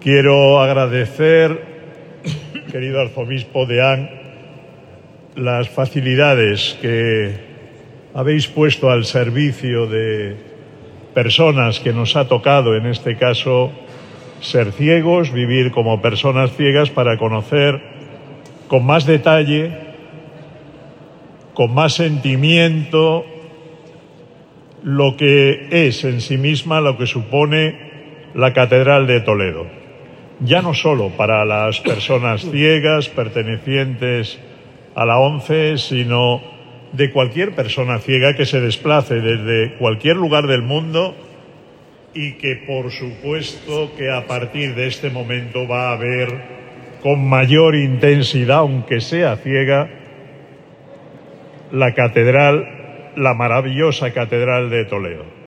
Quiero agradecer, querido arzobispo Deán, las facilidades que habéis puesto al servicio de personas que nos ha tocado, en este caso, ser ciegos, vivir como personas ciegas, para conocer con más detalle, con más sentimiento, lo que es en sí misma, lo que supone la Catedral de Toledo. Ya no solo para las personas ciegas pertenecientes a la ONCE, sino de cualquier persona ciega que se desplace desde cualquier lugar del mundo y que, por supuesto, que a partir de este momento va a ver con mayor intensidad, aunque sea ciega, la catedral, la maravillosa Catedral de Toledo.